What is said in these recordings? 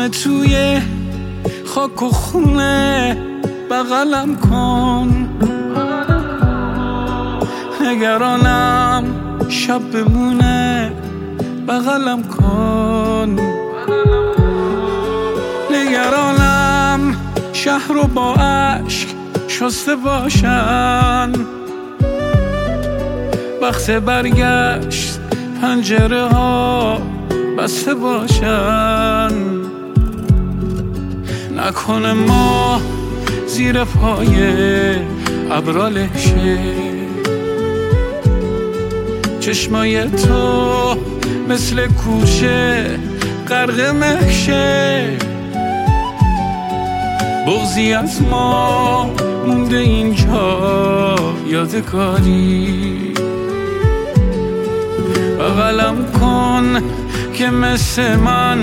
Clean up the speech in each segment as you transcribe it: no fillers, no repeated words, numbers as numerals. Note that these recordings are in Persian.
همه توی خاک و خونه بغلم کن. نگرانم شب بمونه بغلم کن. نگرانم شهر رو با عشق شسته باشن، وقت برگشت پنجره ها بسته باشن. نکنه ما زیر پای ابرال شه، چشمای تو مثل کوچه غرق مهشه. بغضی از ما مونده اینجا یادگاری. بغلم کن که مثل من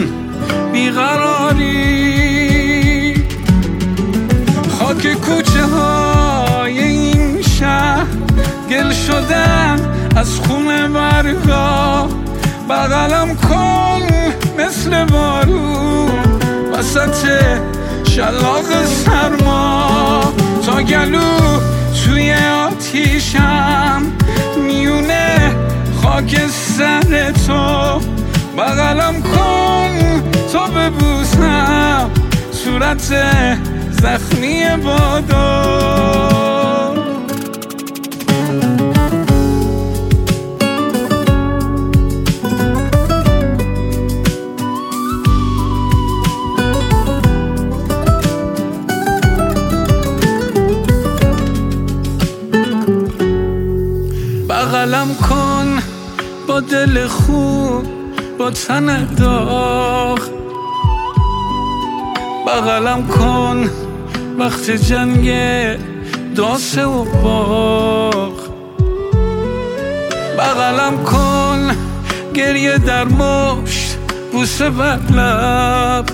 بیقراری. خاک کوچه های این شهر گل شدن از خون برگا. بغلم کن مثل بارون وسط شلاق سرما. تا گلو توی آتیشم میونه خاک سر تو. بغلم کن تا ببوسم صورت زخمی بادو. بغلم کن با دل خوب با تن داغ. بغلم کن وقت جنگ داسه و باغ. بغلم کن گریه در مشت بوسه بر لب.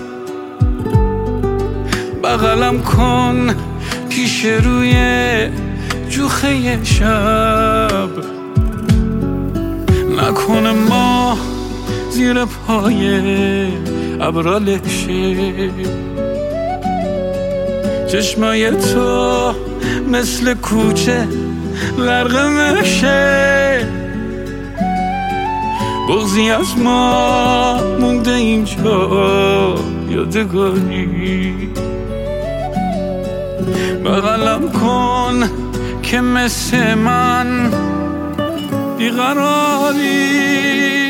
بغلم کن پیش روی جوخه شب. نکنه ما زیر پای ابرال شه، چشمای تو مثل کوچه غرق مهشه. بغضی از ما مونده اینجا یادگاری. بغلم کن که مثل من بیقراری.